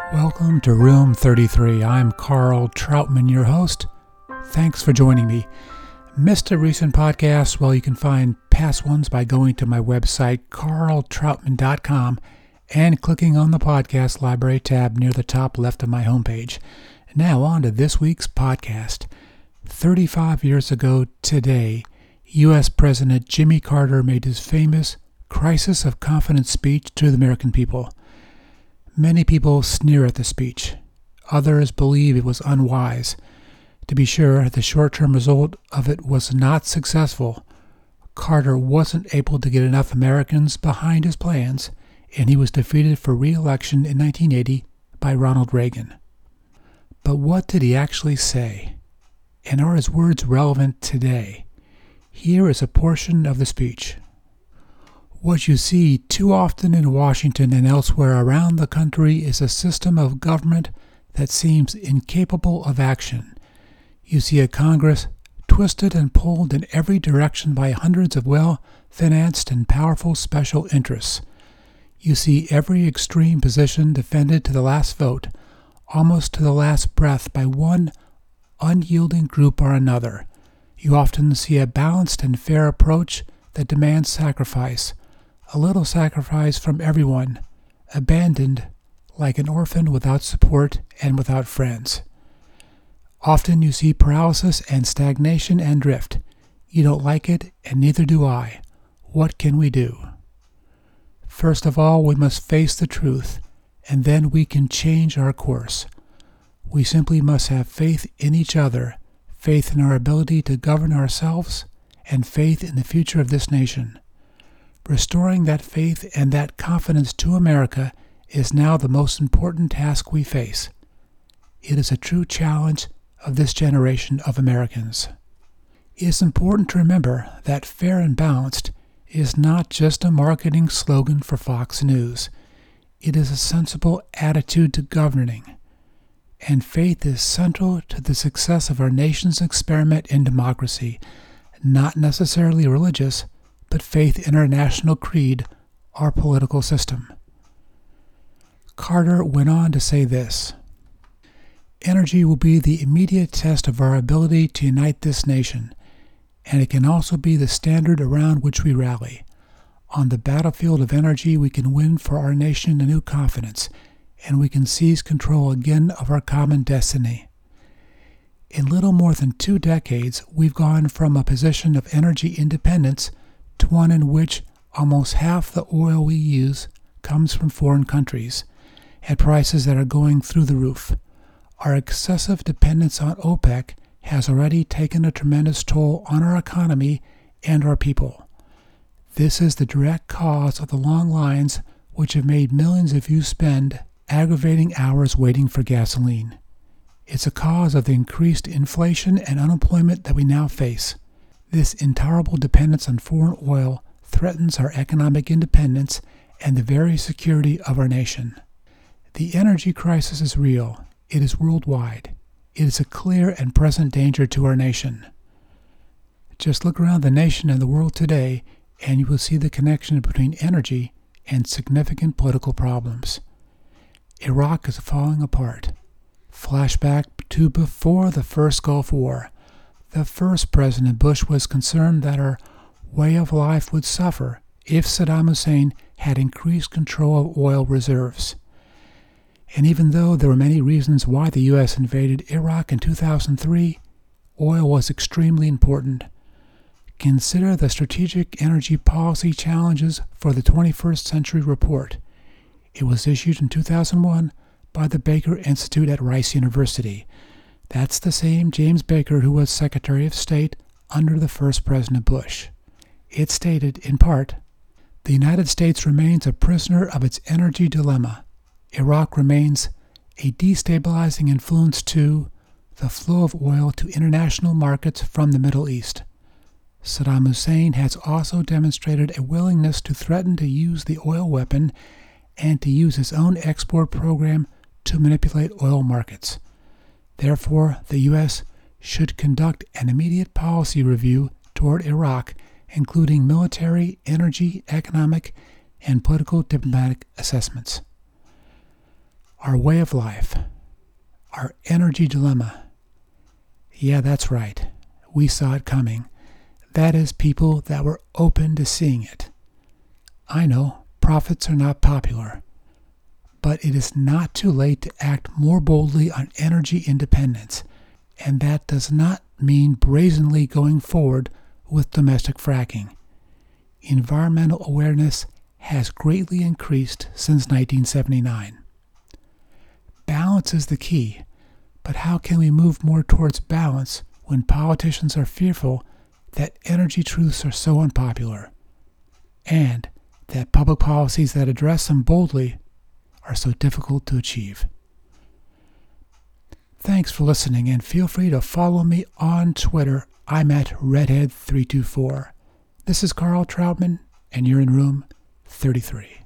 Welcome to Room 33. I'm Carl Troutman, your host. Thanks for joining me. Missed a recent podcast? Well, you can find past ones by going to my website, carltroutman.com, and clicking on the podcast library tab near the top left of my homepage. Now on to this week's podcast. 35 years ago today, U.S. President Jimmy Carter made his famous Crisis of Confidence speech to the American people. Many people sneer at the speech. Others believe it was unwise. To be sure, the short-term result of it was not successful. Carter wasn't able to get enough Americans behind his plans, and he was defeated for re-election in 1980 by Ronald Reagan. But what did he actually say? And are his words relevant today? Here is a portion of the speech. What you see too often in Washington and elsewhere around the country is a system of government that seems incapable of action. You see a Congress twisted and pulled in every direction by hundreds of well-financed and powerful special interests. You see every extreme position defended to the last vote, almost to the last breath, by one unyielding group or another. You often see a balanced and fair approach that demands sacrifice, a little sacrifice from everyone, abandoned like an orphan without support and without friends. Often you see paralysis and stagnation and drift. You don't like it, and neither do I. What can we do? First of all, we must face the truth, and then we can change our course. We simply must have faith in each other, faith in our ability to govern ourselves, and faith in the future of this nation. Restoring that faith and that confidence to America is now the most important task we face. It is a true challenge of this generation of Americans. It is important to remember that fair and balanced is not just a marketing slogan for Fox News. It is a sensible attitude to governing. And faith is central to the success of our nation's experiment in democracy, not necessarily religious, but faith in our national creed, our political system. Carter went on to say this: energy will be the immediate test of our ability to unite this nation, and it can also be the standard around which we rally. On the battlefield of energy, we can win for our nation a new confidence, and we can seize control again of our common destiny. In little more than 2 decades, we've gone from a position of energy independence to one in which almost half the oil we use comes from foreign countries, at prices that are going through the roof. Our excessive dependence on OPEC has already taken a tremendous toll on our economy and our people. This is the direct cause of the long lines which have made millions of you spend aggravating hours waiting for gasoline. It's a cause of the increased inflation and unemployment that we now face. This intolerable dependence on foreign oil threatens our economic independence and the very security of our nation. The energy crisis is real. It is worldwide. It is a clear and present danger to our nation. Just look around the nation and the world today, and you will see the connection between energy and significant political problems. Iraq is falling apart. Flashback to before the first Gulf War. The first President Bush was concerned that our way of life would suffer if Saddam Hussein had increased control of oil reserves. And even though there were many reasons why the U.S. invaded Iraq in 2003, oil was extremely important. Consider the Strategic Energy Policy Challenges for the 21st Century Report. It was issued in 2001 by the Baker Institute at Rice University. That's the same James Baker who was Secretary of State under the first President Bush. It stated, in part, the United States remains a prisoner of its energy dilemma. Iraq remains a destabilizing influence to the flow of oil to international markets from the Middle East. Saddam Hussein has also demonstrated a willingness to threaten to use the oil weapon and to use his own export program to manipulate oil markets. Therefore, the U.S. should conduct an immediate policy review toward Iraq, including military, energy, economic, and political diplomatic assessments. our way of life, our energy dilemma. Yeah, that's right. We saw it coming. That is, people that were open to seeing it. I know, prophets are not popular, but it is not too late to act more boldly on energy independence, and that does not mean brazenly going forward with domestic fracking. Environmental awareness has greatly increased since 1979. Balance is the key, but how can we move more towards balance when politicians are fearful that energy truths are so unpopular, and that public policies that address them boldly are so difficult to achieve? Thanks for listening, and feel free to follow me on Twitter. I'm at Redhead324. This is Carl Troutman, and you're in room 33.